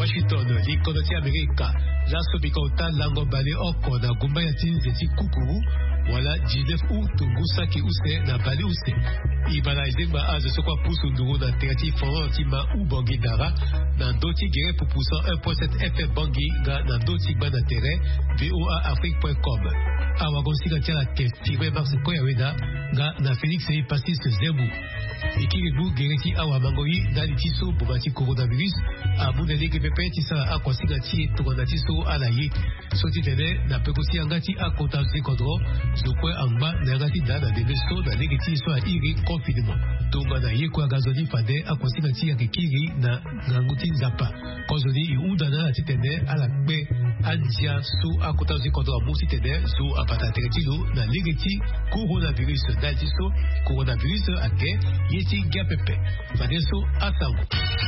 Washington likonoti Amerika laso bikota lango bale oko na gumba ya tinzeti kukuru wala 19 utungusaki use na bale use ibala izemba azo sokwa pusu nduru na terati fonti ma ubongi dara na ndoti gere pupusa 1.7 FM bangi ga na ndoti bana terrain voaafrique.com awagonsika tiala ke fibre mars koyaweda ga na Felix e Pastis Zebu ikiribu gereti awa mangoi dali tiso bobati coronavirus abuna lege pepe tisa akwasika ti tokona tiso alaye soti tene na pekosi angati akota zikodro zokwe amba na ngati dana deneso na lege tiso a iri confinement tonga na ye kwa gazoni fade akwasika ti ya kikiri na nganguti nzapa kozoni iuda na titene ala kbe anjia su akota zikodro musi tene zo apata teretilo na lege ti coronavirus dali tiso coronavirus ake yeti gapepe fadeso asango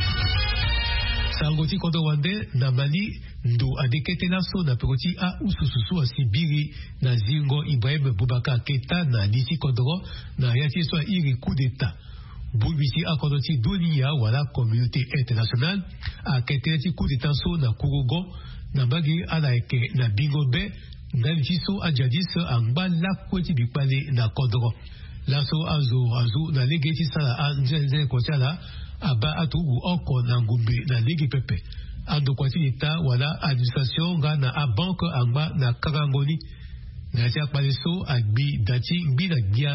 sango ti kodo wande na Mali ndo adekete naso na peroti a usususu a Sibiri na zingo Ibrahim Boubacar Keita na disi kodro na yati so iri coup d'état bulbisi a kodoti dunia wala communauté internationale a kete ti coup d'état so na Kurugo na bagi ala eke na Bingobe na liso a jadis angba la kweti bipale na kodro laso azo na lege ti sala a njenze kochala aba atugu oko na ngumbi na lege pepe ando kwati leta wala administration nga na a banque angba na karangoni na tia paleso agbi dati ngbi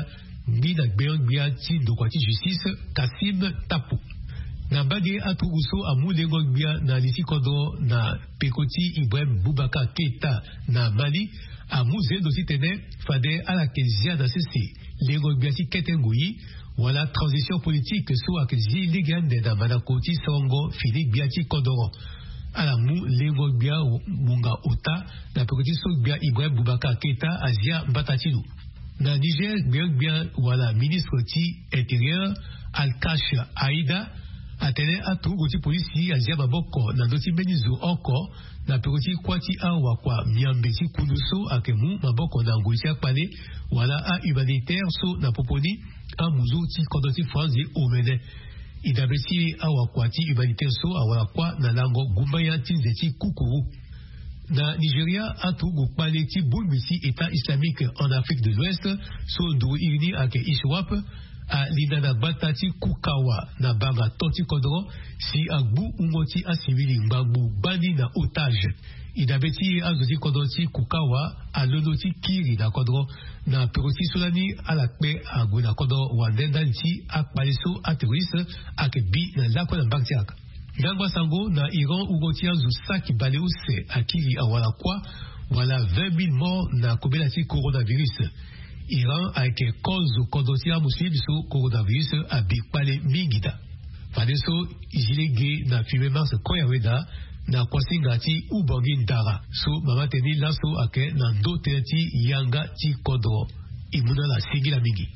na gbia ti do kwati justice Kassim Tapu na bage atugu so amule gbia na lisi kodo na pekoti Ibrahim Boubacar Keita na Mali amuze dosi tene fade ala kezia na sisi lego biati ketengui wala transition politique so akezi legende da manakoti songo Philippe biati kodoro ala mu lego bia munga ota na pekoti so bia Ibrahim Boubacar Keita azia mbatatilu na Niger bia wala ministre ti intérieur Al-Kash Aïda atene atugu ti polisi azia baboko na doti benizo oko na peroti kwati awa kwa miambeti kunuso akemu maboko na ngulisi akpale wala a humanitaire so na poponi a muzo ti kodoti franzi omene idabeti awa kwati humanitaire so awala kwa na lango gumbaya tinzeti kukuru na Nigeria atugu kpale ti bulbisi État islamique en Afrique de l'Ouest so nduru irini ake ISWAP a linana batati kukawa na banga toti kodro si agbu ungoti a civili ngbabu bani na otage idabeti azoti kodoti kukawa a lodoti kiri na kodro na peroti solani ala kpe agwe na kodro wandenda nti akpaliso a terroriste ake bi na lako na baktiaka gangwa sango na Iran ungoti azu saki baleuse akiri awala kwa wala 20,000 morts na kobelati coronavirus Iran a été cause kondotia muslim so coronavirus a bikpale mingida. Fadeso jilege na fume mars koyaweda na kwasingati ubangi ndara. So mama teni laso ake na ndote ti yanga ti kodro. Imuna la singi la mingi.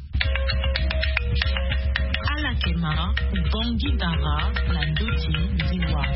Ala kema ubangi ndara na ndoti ziwa.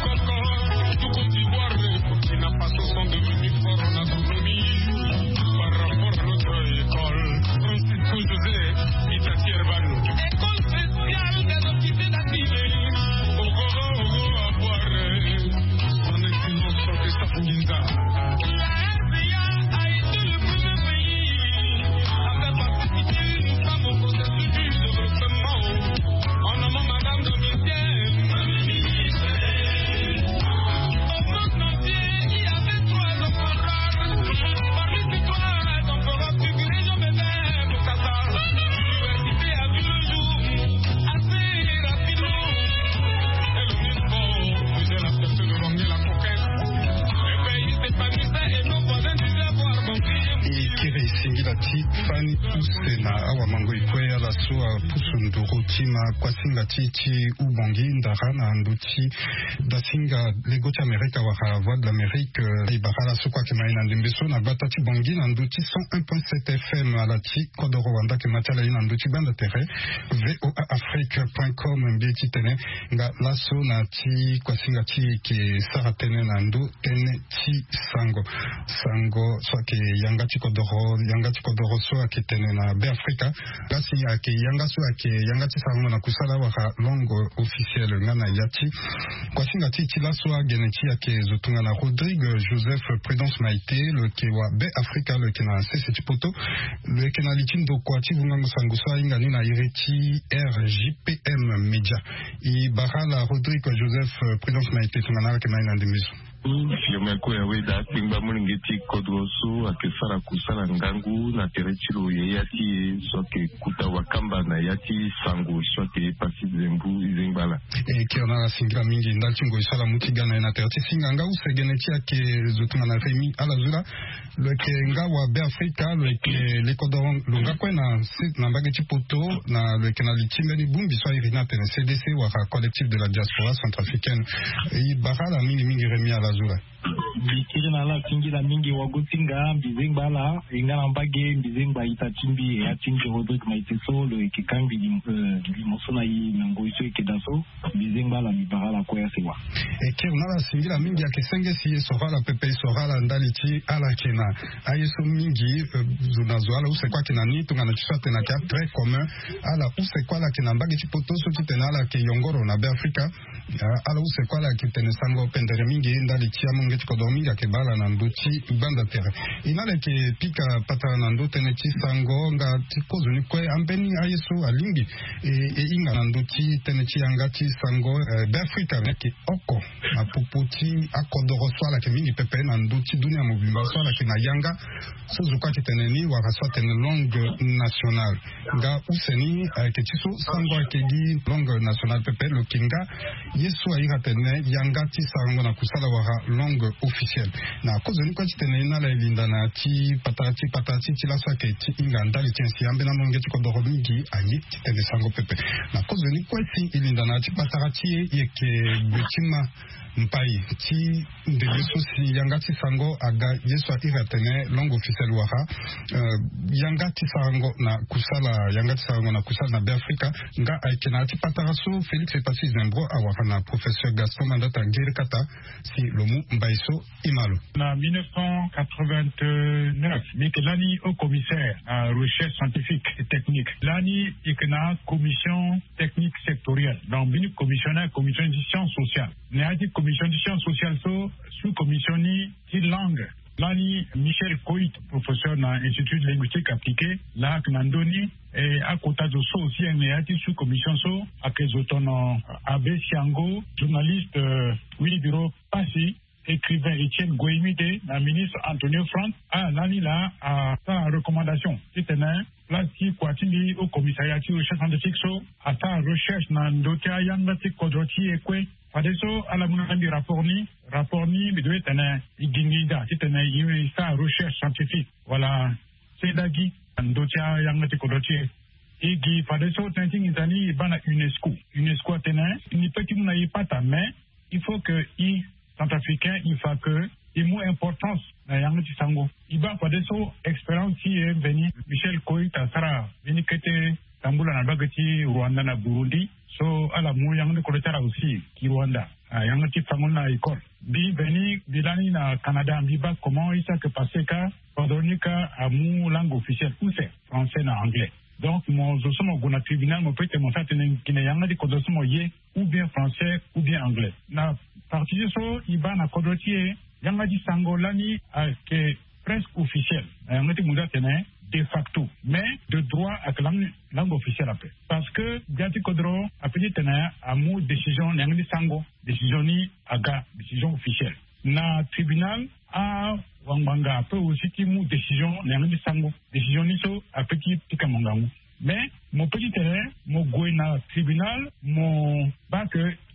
Sont devenus forts en agronomie par isingira ti fani usena awa mango ikwea la soa pusunduru tima kwa singa ti ubongi ndara na nduti da singa legoti Amerika waka voix de l'Amérique ibara la sokwa kemaina ndimbeso na bata ti bongi na nduti 101.7 FM ala ti kodo Rwanda ke matala ina nduti banda tere voaafrique.com mbiti tene nga laso na ti kwa singa ti ke sara tene na ndu tene ti sango so ke yanga ti kodoro so ke tene na be Afrika gasi ke yanga so ke yanga ti sango na kusala waka longo officiel ngana yati kwa singa ti laso gene ti ke zotunga na Rodrigue Joseph Prudence Maïté le ke wa be Afrika le ke na sese ti poto le ke na lichindo kwa ti vunga sangusa inga ni na ireti RJPM Media i barala Rodrigue Joseph Prudence Maïté tungana ke maina ndimiso Fiumeko ya weda timba mulingeti kodroso akesara kusala ngangu na terechilo yati soke kuta wakamba na yati sangu soke pasi zembu izengbala kiona singira mingi ndalchingo isala mutigana na tereti singanga usegeneti ake zutuma na Remi alazula le kenga wa be Afrika le kodoron lunga kwena na bageti poto na le kenali timeli bumbi so irina tene CDC wa collectif de la diaspora centrafricaine i barala mingi Remi alazula bikiri na la kingira mingi wagutinga bizengba la ingana mbage bizengba itatimbi ya tingi Rodrigue Maïté so le kikambi di mosona yi nango iso ikedaso bizengba la bibarala kwa sewa kiona la singira mingi ya kesenge si sorala pepe sorala ndaliti ala kena ayeso mingi zunazo ala usekwa kena ni tungana chisate na kia très commun ala usekwa la kena mbage chipoto so kitena ala ke yongoro na be Afrika ala usekwa la kitene sango pendere mingi ndaliti ya ngeti kodomi ya kebala na nduti banda tere inale ke pika pata na ndote ne chisango nga tikozo ni kwe ambeni ayeso alingi inga na nduti tene chianga chisango be Afrika ke oko apuputi akodoro swala ke mingi pepe na nduti dunia mobimba swala ke na yanga sozuka kitene ni wakaswa tene langue nationale nga useni ke chiso sango ke di langue nationale pepe lo kinga yeso aira tene yanga chisango na kusala waka langue officielle na kozo ni kwa tene na la linda na ti patati ti la so ke ti inga ndali ti siambe na monge ti kodoro mingi anyi tene sango pepe na kozo ni kwa ti ilinda na ti patati yeke betima mpai ti de yeso si yanga ti sango aga yeso ira tene langue officielle waka yanga ti sango na kusala na be Afrika nga aikena ti pataraso Félix Epasi Zembro awaka na professeur Gaston Mandata Ngiri Kata si lomu mbaiso imalo na 1989 Mikelani au commissaire à recherche scientifique et technique lani ikena commission technique sectorielle donc bini commissionnaire commission de sciences sociales ne a dit commission de sciences sociales so sous commission ni langue lani Michel Coit professeur na institut de linguistique appliquée la Knandoni et à côté de ça aussi il y a une sous-commission so à Kezoton Abbé Siango journaliste Willy Biro Passy écrivain Etienne Goemide la ministre Antonio Franck a lani là à sa recommandation c'était là qui quatini au commissariat de recherche scientifique so à sa recherche na ndotia yangati kodroti ekwe Fadeso à la mounambi rapport ni mais doit être igingida titana yimi sa recherche scientifique voilà c'est dagi ndotia yangati kodroti igi fadeso tenting itani bana UNESCO tena ni petit mouna yipata mais il faut que centrafricain il faut que il mou importance na yangati sango iba fadeso expérience qui est venu Michel Koita Sara veni kete tambula na bagati Rwanda na Burundi so ala mu yangati kodotara aussi ki Rwanda yangati sango na école bi veni bilani na Canada biba comment il s'est passé ka pardonnika amu langue officielle ou c'est français na anglais donc mon zosomo gona tribunal mo peut mo fatene kine yangati kodosomo ye ou bien français ou bien anglais na partie so iba na kodotie yangati sango lani que presque officiel yangati muda tene de facto mais de droit avec langue officielle après parce que Gati Kodro a pris à mot décision n'angli sango décision ni aga décision officielle na tribunal a wanganga peut aussi qui mou décision n'angli sango décision ni so a petit tikamongangu mais mon petit terrain mon goina tribunal mon bac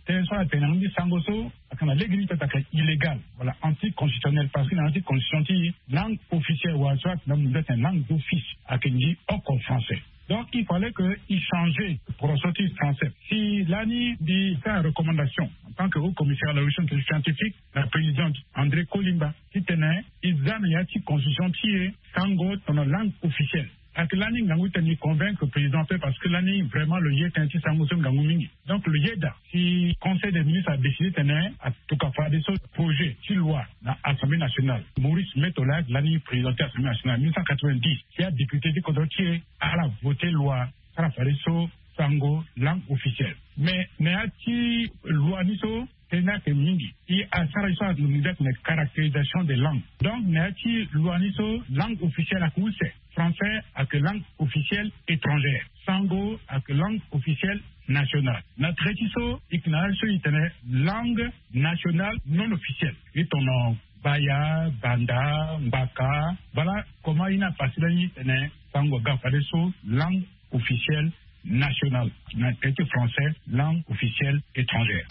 soit tenandi sangoso akana l'église est illégale, voilà, anticonstitutionnel parce que l'anticonstitution langue officielle ou soit une langue d'office à Kenji au français. Donc, il fallait qu'il changeait pour sortir français. Si l'ANI dit sa recommandation, en tant que haut commissaire à la recherche scientifique, la présidente André Kolimba, qui tenait, ils ont une constitution qui est sango dans la langue officielle. Avec l'ANI, nous avons convaincre le président parce que l'ANI, vraiment, le yé est un petit sango sur Ngangoumingi. Donc, le yéda, si le Conseil des ministres a décidé de tenir, à tout cas, faire des projets, si loi, dans l'Assemblée nationale, Maurice Metolag, l'ANI président de l'Assemblée nationale, 1990, qui a député du Kodrotier, a la voté loi, à la faire des sango, langue officielle. Mais, n'est-ce loi niso, tenake mingi. Il a ça une caractérisation des langues. Donc, n'est-ce loi niso, langue officielle à coup c'est français avec langue officielle étrangère. Sango avec langue officielle nationale. Notre rétiso, il y a langue nationale non officielle. Et ton nom, Baya, Banda, Mbaka, voilà comment il a passé l'année, Sango Gafadeso, langue officielle nationale. Notre rétiso français, langue officielle étrangère.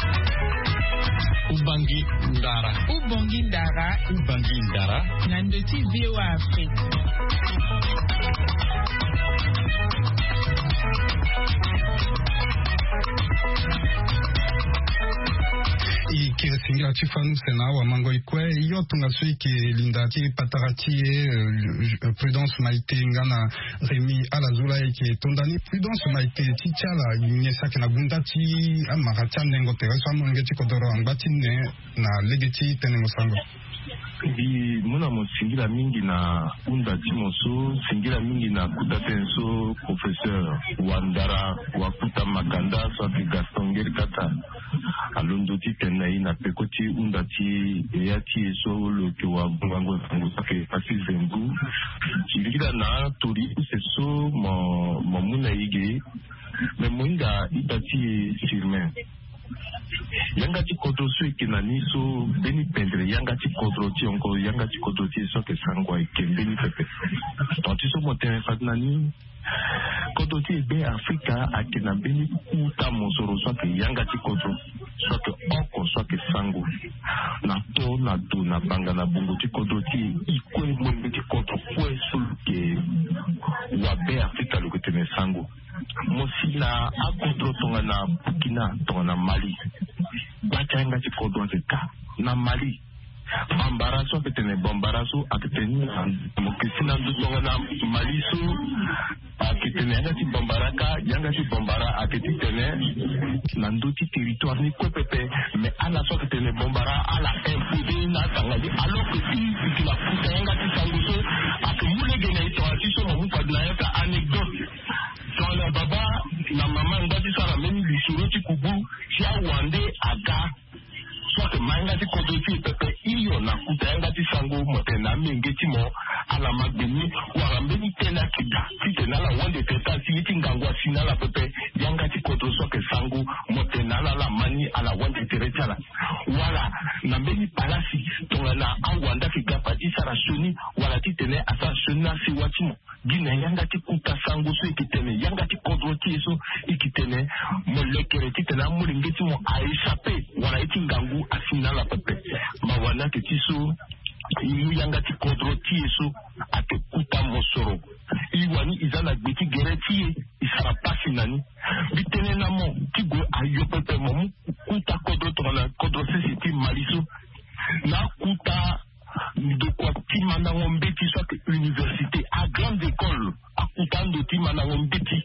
Ubangi Ndara. Ubangi Ndara. Ubangi Ndara. Nandoti VOA Afrique. Ikiresingira chifanu sena wa mango ikwe iyo tungasui ki linda ki patarati prudence maite ngana remi alazula ki tondani prudence maite tichala nyesa kana gundati amaracha nengo tereso ngeti kodoro ambatine na legeti tenengo sango. Di muna mo singira mingi na unda timoso singira mingi na kudatenso professeur Wandara wakuta maganda so ki Gaston Gerkata alondo ti tenai na pekoti unda ti yati so lo ki wa bungango sango sake pasi zengu singira na tori seso mo muna ige me muinga itati firme yanga ti kodro so ikinani so beni pendre yanga ti kodro ti onko yanga ti kodro ti so ke sangwa ikembeni pepe tonti so moten fatnani kodro ti be Afrika akina beni kuta mosoro so ke yanga ti kodro so ke oko so ke sango na to na do na banga na bungo ti kodro ti ikwe mo ti kodro kwe so ke wa be Afrika lo ke tene sango mosila akodro tonga na Burkina tonga na Mali bachanga ti kodro ka na Mali bambaraso akitene bambaraso akitene mokisina tonga na Mali so akitene yanga ti bambaraka yanga ti bambara akitene na ndoti territoire ni kwepepe mais ala so akitene bambara ala imposé na tangadi alors que si la puta yanga ti sanguso akimule gene ito atiso mo mufadla yaka anecdote Sala baba na mama ngati sala meni lisuro ti kubu si awande aga so ke manga ti kodoti pepe iyo na kuta ngati sango motena mengeti mo ala magbeni wa mbeni tena kida si tena la wande teta si ti ngangwa sinala pepe yanga ti kodo so ke sango motena la mani ala wande teretala wala na mbeni palasi tonga na awanda kika pati sara shoni wala ti tene asa shona si watimo gina yanga ti kuta sango so ikitene yanga ti kodro ti so ikitene molekere ti tena muringeti mo a échappé wala iti ngangu asinala pepe mawana ke ti so ilu yanga ti kodro ti so ate kuta mosoro iwani izana gbeti gereti isara pasi nani bitene na mo ti go ayo pepe mo kuta kodro to na kodro sesiti maliso na kuta de quoi ti mana ngombeti so ke université à grande école akutando ti mana ngombeti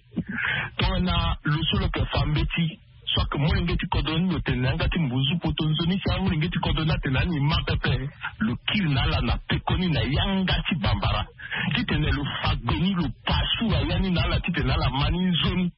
to na le solo ke fambeti so que mo ngeti kodon no tenanga ti mbuzu potonzo ni sa mo ngeti kodona tenani mapepe le kirnala na pekoni na yanga ti bambara ti tene le fagoni le pasu ayani na la ti tene la mani zone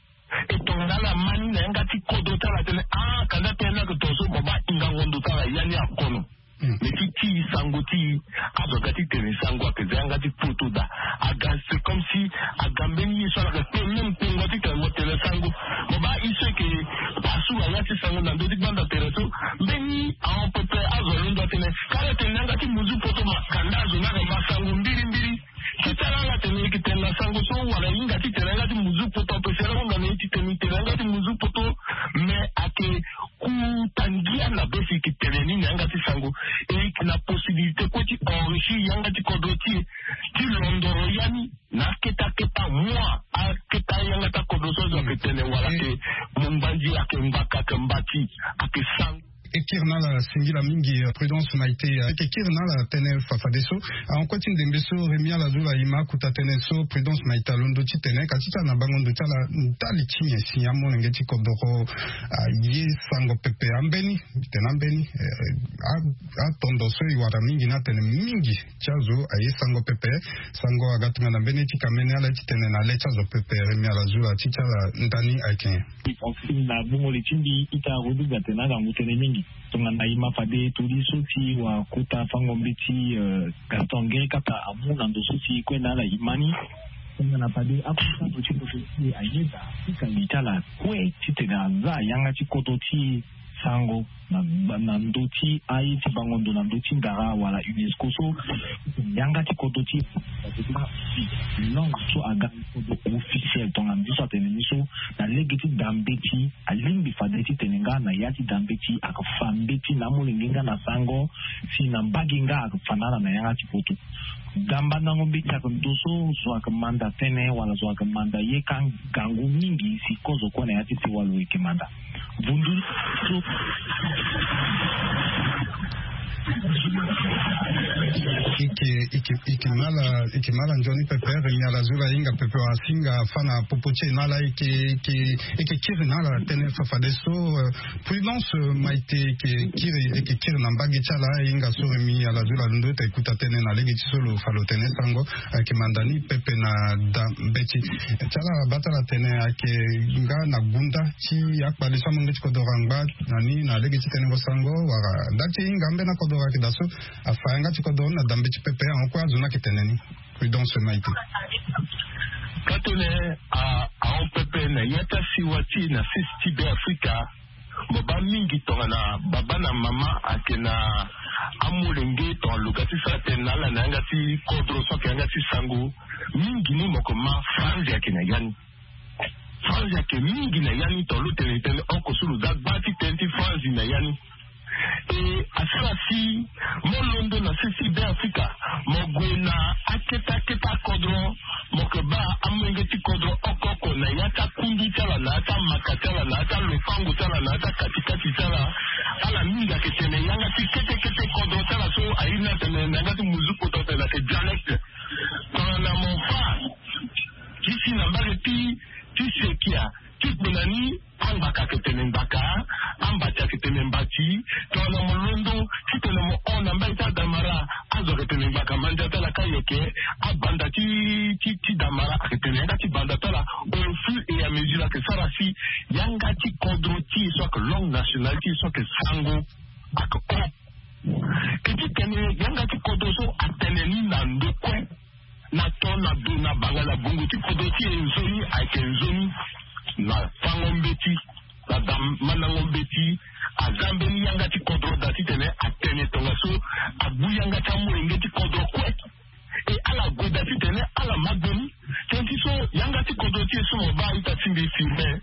et tonga la mani na yanga ti kodota la tene kana tena ko toso baba inga ngondo ta la yani akono mais ti sango ti azogati tene sango ke zanga ti photo da aga c'est comme si agambeni so la ke même pengo ti tene tele sango baba iso ke pasu ayati sango na ndo ti banda tereso beni a pepe azolunda tene kala tene nga ti muzu photo makanda zo na ba sango mbiri kitala la tene ki tene sango so wala inga ti tene nga ti muzu photo pe sera nga ne ti tene nga ti muzu photo mais ke kutangia na besi kiteleni yanga ti sango e na possibilité ko ti enrichir yanga ti kodoti ti londoro yani na keta moi a keta yanga ta kodoso zo ketene wala ke mumbandi akembaka kembati akisang ekirna la singila mingi prudence maite ekirna la tene fafadeso en continue dembeso remia la zula ima kuta teneso prudence maite londo titene katita na bangondo tala tali chinya sinyamo ngeti kodoro ye sango pepe ambeni tenambeni a tondo so iwara mingi na tene mingi chazo aye sango pepe sango agatunga na beni tikamene ala titene na le chazo pepe remia la zula titala ndani aiken na bungo le chindi ita ruduga tena ga mutene mingi tongana ima fade tuli soti wa kuta fango mbiti kartonge kata amuna ndo soti kwenda la imani tongana fade akuta to chipo soti ayeda ika mitala kwe titega za yanga chikoto ti sango na ndoti ai ti bangondo na ndoti ngara wala UNESCO so yanga chikoto ti non so aga officiel tonga ndiso teneniso na legiti dambeti alimbi fadeti tenenga na yati dambeti akafambeti na mulinginga na sango si na mbaginga akafanana na yanga chikoto damba na ngombe chakondoso so akamanda tene wala so akamanda yekan gangu mingi si kozo kwa na yati ti walu ikimanda bundu so ikimala njoni pepe renyala zula inga pepe wa singa fana popoche nala ike kiri nala tene fafadeso prudence maite ike kiri na mbagi chala inga so remi ala zula ndo te kuta tene na legi chisolo falo tene sango ake mandani pepe na beti chala batala tene ake nga na gunda chi akpali sa mungi kodorangba nani na legi tene go sango wara dati inga mbe na kodora ke daso afanga kodora na dambe pepe en quoi zona keteneni prudence maite katone a on pepe na yata siwati na sisti be Afrika baba mingi tongana baba na mama akena amulenge to lugati sa tenala na ngati kodro so ke ngati sango mingi ni mokoma France akena yani France ke mingi na yani to lutene okosulu da bati tenti France na yani e asasi molondo na sisi be Afrika mogwena aketa kodro mokeba amengeti kodro okoko na yata kundi tala na ata makatala na ata lufangu tala na ata katikati tala ala minga ketene yanga kete kodro tala so aina tene na ngati muzuko to tala ke dialect na monfa kisi na bageti tisekia tikunani ambaka ketene mbaka ambata ketene mbati tona molondo kitene mo ona mbaita damara azo ketene mbaka manja tala kayeke abanda ti damara ketene ngati banda tala au fur et à mesure que ça rafi yangati kodroti soit que langue nationalité soit que sango ak o kiti tene yangati kodroso ateneni na ndokwe na tona do na bangala bungu ti kodroti enzoni ake enzoni na fangombeti na manangombeti azambeni yanga ti kodro dati tene atene tonga so abu yanga ta mulenge ti kodro kwet e ala go dati tene ala magoni tenti so yanga ti kodro ti so ba ita timbi filme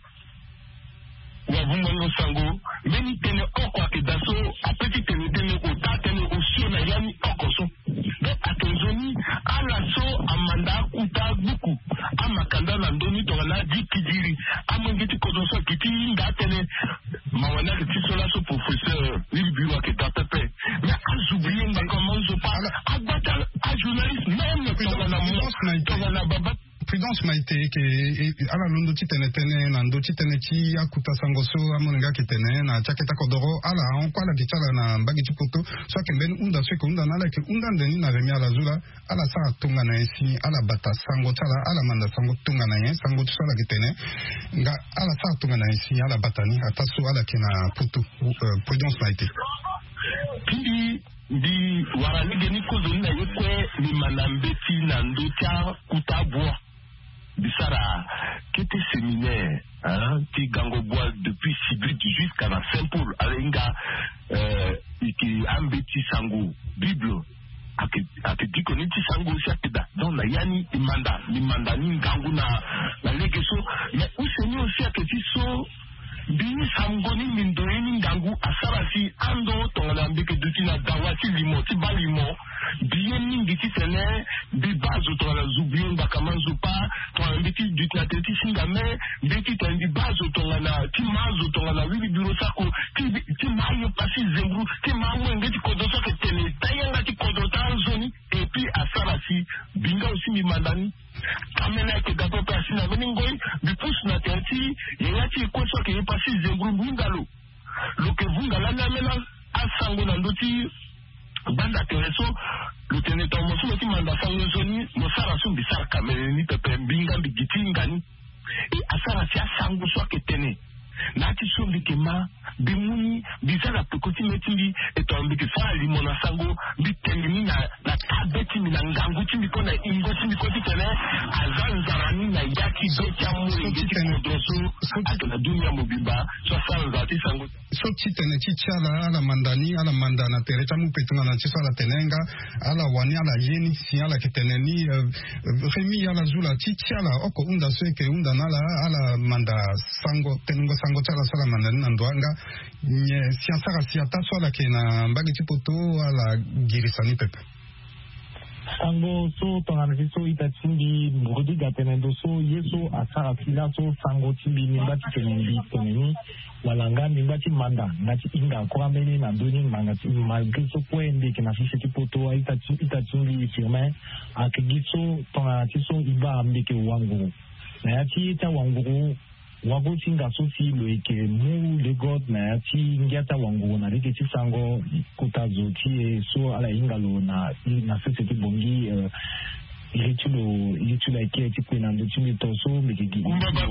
wa bungo sango meni tene oko akidaso apeti tene o ta tene o sio na yani okoso de atenzoni ala so amanda kuta buku amakanda na ndoni to na dikidiri amangeti kodoso kiti ngatene mawana ke tisola so professeur Wilbura ke tapepe mais azoublier nga comment je parle abata a journaliste même to na baba prudence maite ke ala londo titene na ndo titene chi akuta sangoso amonga kitene na chaketa kodoro ala on kwa la kitala na mbagi chipoto so ke ben unda so ke unda na la ke unda ndeni na remia la zula ala sa tunga na esi ala bata sango tala ala manda sango tunga na yen sango tsola kitene nga ala sa tunga na esi ala batani ataso ala kina putu prudence maite pindi di warani geni kozo na yekwe ni manambeti na ndocha kutabwa bisara kete séminaire ti gango bois depuis Sibrit jusqu'à la Saint-Paul alenga iki ambeti sango bible ake dikoni ti sango shakida donc na yani imanda ni gangu na legeso mais useni aussi ake ti so bini samgoni mindoeni ngangu asarasi ando tongana mbeke duti na dawati limo ti balimo bien mingi ti tene bibazo tongana zubion bakamanzu pa tongana mbeki duti na teti singame mbeki tendi bazo tongana ti mazo tongana wili biro sako ti mayo pasi zembru ti mayo ngeti kodoso ke tene tayanga ti kodota zoni et puis asarasi binga aussi mi mandani kamena ke gato pasi na beningoi bipus na tenti yati koso ke pasi zembru bungalo lo ke bungala na mena asango na ndoti banda tereso le teneta mosu ti manda sango zoni mosara su bisar kamene ni pepe binga bigiti ngani e asarasi asango so ke tene nati sombi kema bimuni bizala pekoti metindi etombi fala limona sango bitemi na tabeti na ngangu timi kona ingo timi koti tene azanzarani na yaki becha muri kodroso atona dunia mobimba so sanza ti sango so titene chichala ala mandana tereta mupetunga na chisala tenenga ala wani ala yeni si ala keteneni remi ala zula chichala oko unda seke unda nala ala manda sango tenungo sango chala sala mandani nandwanga nye siansara siata swala kena mbagi chipoto ala girisani pepe sango so tongana so itachimbi ngodi gatenendo so yeso asara fila so sango chimbi nimbati teneni walanga nimbati manda ngati inga kwa meni na doni mangati malgré so kwende kena sisi chipoto itachimbi firme akigiso tongana so iba mbeke wangu na yati ita wangu wabo singa so si loike mu le god na yati ngiata wangu na rike ti sango kutazo ti so ala ingalo na sese bongi ilitulo ike ti kwena ndo chimi to so mbeki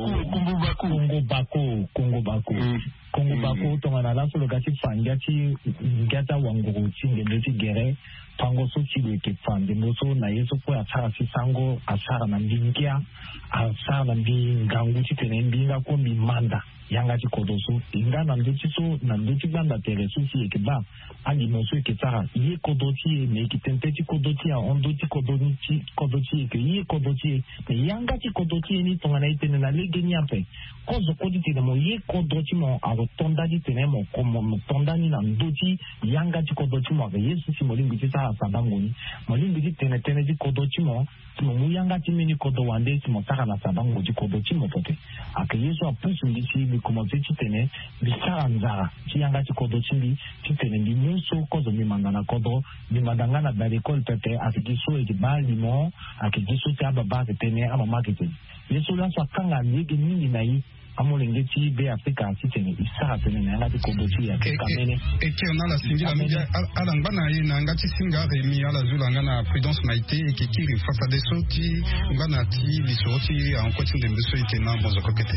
Kongo bako tongana la so lo gati fanga ti ngiata wangu ti ngende ti gere pango so ti loike fande moso na yeso po atara si sango asara na mbingia asara na mbingangu ti tene mbinga ko manda yanga ti kodoso inga na ndoti so na ndoti banda tere so si eke ba ali moso eke tara ye kodoti me ki tente ti kodoti a ondoti kodoti eke ye kodoti me yanga ti kodoti ni tongana itene na legeni ape kozo koditi na mo ye kodoti mo aro tonda di tene mo komo tonda ni na ndoti yanga ti kodoti mo yesu si molimbi ti sa sabangoni molimbi ti tene ti kodoti mo mu yanga ti mini kodo wande ti mo saka na sabango ti kodoti mo pote ake yesu a pusu ndisi commencer ti tene bisara nzara ti yanga ti kodo ti tene ndi muso kozo mi mandana kodo mi mandanga na l'école pepe akigiso e ba limon akigiso ti ababa ke tene ama marketing yesu la so kanga nyege nini na yi amolenge ti be Afrika ti tene isara tene na yanga ti kodo ti ya kamene eke ona la singira media ala ngana ye na ngati singa remi ala zulanga na prudence maite eke kiri fata de soti ngana ti bisoti en continue de mbeso eke na bozo kokete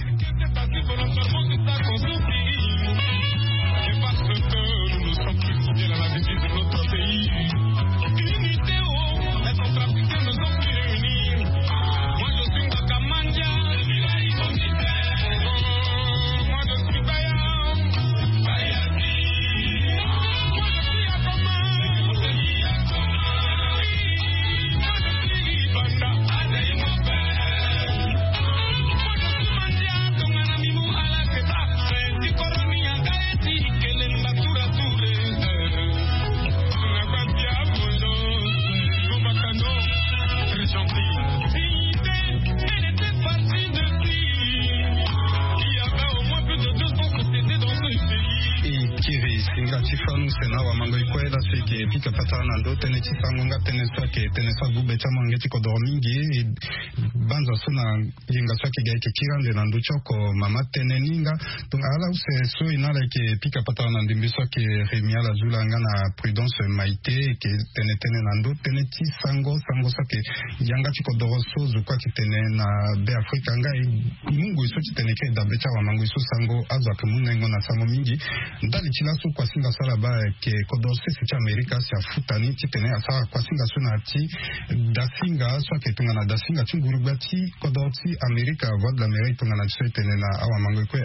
pika patana ndo tene chisango nga tene sa gube chama ngeti ko dormingi banza suna yenga swake ga ke kirande na ndo choko mama tene ninga donc ala use so inala ke pika patana ndimbi swake remia la zula nga na prudence maite ke tene na ndo tene chisango swake yanga chiko doroso zo kwa kitene na be Afrika nga mungu iso chitene ke da becha wa mangu iso sango azwa ke munengo na sango mingi ndali chilaso kwa singa sala ba ke kodose si Amerika si afutani titene asa kwa singa suna ati dasinga so ke tungana dasinga chungurugba ti kodoti Amerika voix de l'Amérique tongana tso tenena awa mangwe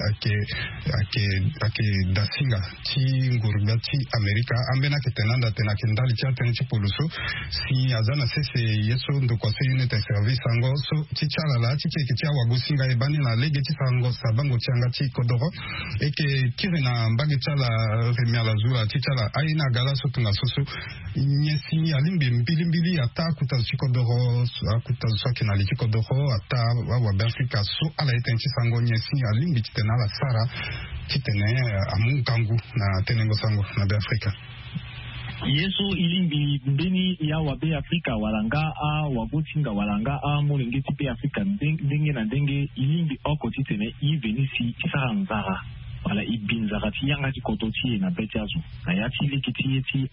ake dasinga ti ngurga ti Amerika ambena ketenanda tena kendali ti atene ti poluso si azana sese yeso ndo kwase unit service ango so ti chala la ti ke ti awa gosinga ebani na lege ti sango sabango ti anga ti kodoro eke kire na mbage chala remia la zula ti chala aina gala so tunga soso nyesi alimbe mbili ata kuta ti kodoro akuta so kenali ti kodoro ata awa Afrika so ala eten ti sango nyesi alimbe ti tena la sara ti tene amungangu na tenengo sango na Afrika yesu ilimbi mbeni ya wabe Afrika walanga a wagotinga walanga a molenge ti pe Afrika ndenge na ndenge ilimbi oko ti tene ivenisi sara nzara wala ibinzara ti yanga ti koto ti na beti azu na ya ti liki ti ti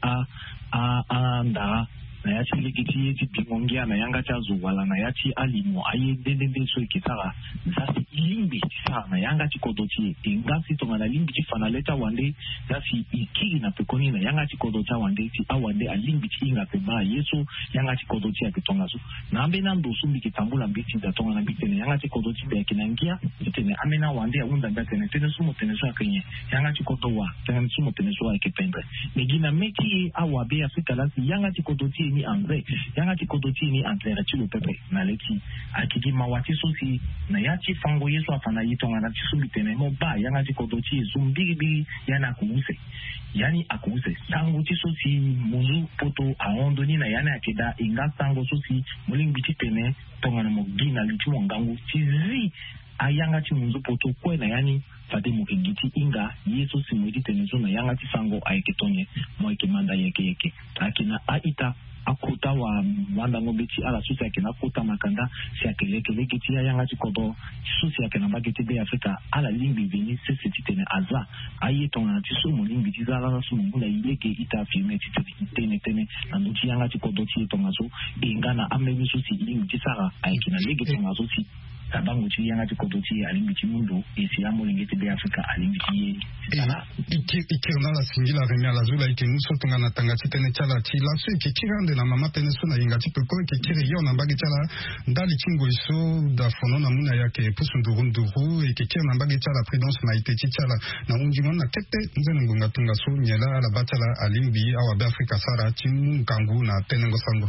a ndara na ya ti liki ti ti bingongia na yanga ti azu wala na ya ti alimo aye dende so ikisara zasi ilimbi ti sara na yanga ti koto ti ingasi tonga na limbi ti fana leta wande zasi ikiri na pekoni na yanga ti koto ti wande ti awande alimbi ti inga pe ba yesu yanga ti koto ti aketonga so na ambena ndo sumbi kitambula mbiti da tonga na bitene yanga ti koto ti be kinangia tene amena wande unda batene tene sumo tene so akenye yanga ti koto wa tene sumo tene so akependre megina meti awabe Afrika lasi yanga ti koto ti ni Andre yanga ti koto ti ni Andre ti lo pepe na leti akiki mawati so si na ya ti fango yesu afana yitonga na ti sumbi tene mo ba yanga ti koto ti zumbiri yana kuuse yani akuuse sango ti so si mulu poto aondoni na yana akeda inga sango so si mulingi ti tene tonga na mo gina liti mo ngangu ti zi ayanga ti munzu poto kwe na yani fade mo kengiti inga yesu si mo ti tene so na yanga ti sango aiketonye mo ikemanda yeke akina aita akuta wa wanda ngombe ti ala susi akina akuta makanda si akeleke ti yanga ti kodo susi akina bageti be Afrika ala limbi veni sese ti tene aza aye tonga ti so mo limbi ti zala so mo na yeke ita filme ti tene na ti yanga ti kodo ti tonga so inga na ameni susi limbi ti sara akina lege tonga so si tabango ti yanga ti kodo ti alimbi ti mundo esi amo lingeti be Afrika alimbi ti sala ikirna la singila remia la zula ike muso tonga na tanga ti tene chala ti la so ike kirande na mama tene so na inga ti peko ike kiri yo na mbage chala ndali chingo iso da fono na muna yake pusu nduru ike kiri na mbage chala prudence maite ti chala na unjimon na kete nzene ngunga tunga so nyela ala bachala alimbi awa be Afrika sara ti mungangu na tenengo sango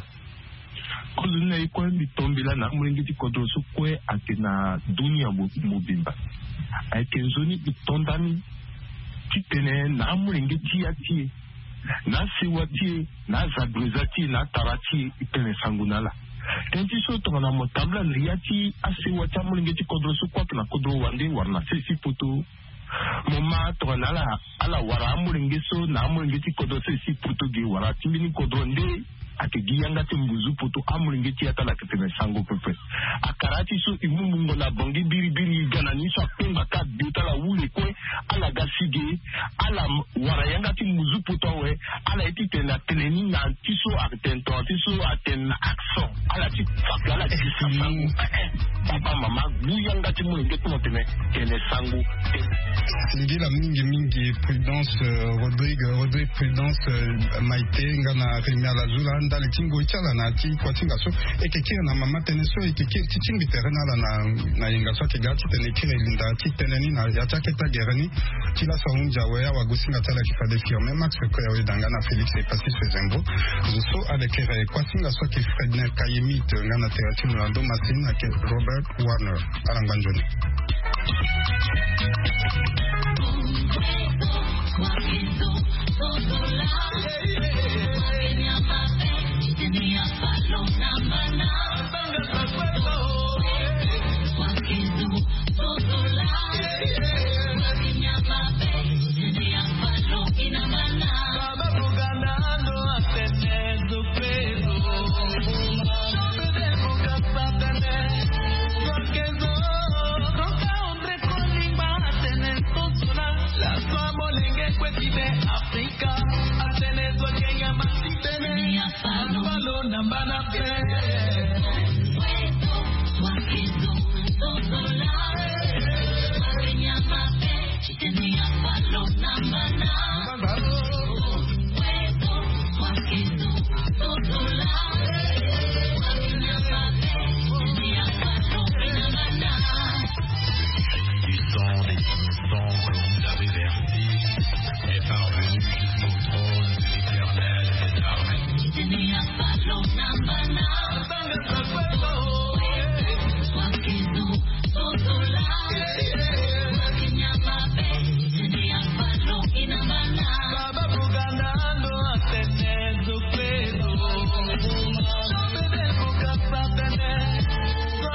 kozuna ikwe mitombila na mulingi ti kodo so kwe ake na dunia mobimba ake nzoni itondani ti tene na mulingi ti ya ti na sewa ti na zadruza ti na tara ti itene sangunala tenti so tonga na motabla liya ti asewa ti amulingi ti kodo so kwe na kodo wande warna sesi poto moma tonga na ala wara amulingi so na amulingi ti kodo sesi poto ge wara timbini kodo nde ake giyanga te mbuzu poto amulingi ti atala ketene sango pepe akarati so imumungo na bongi biri gana niso apenga ka bitala wule kwe ala gasige ala warayanga ti mbuzu poto we ala eti tena teneni na tiso atento tiso aten akso ala ti fakala ti sango papa mama guyanga ti mulingi to tene sango ngila mingi prudence Rodrigue prudence maite ngana remia la zula ndali tingo ichala na ti kwa tinga so ekekira na mama tene so ekekira ti tingi terena la na inga so ke gati tene kire linda ti tene ni na ya taketa gerani ti la sa unja we ya wagusinga tala ki fade firme max ko ya we danga na Felix et Patrice Zembo so avec kwa tinga so ke Fredner Kayemit ngana terati no ando masina ke Robert Warner alanganjoni Tenía palo na mana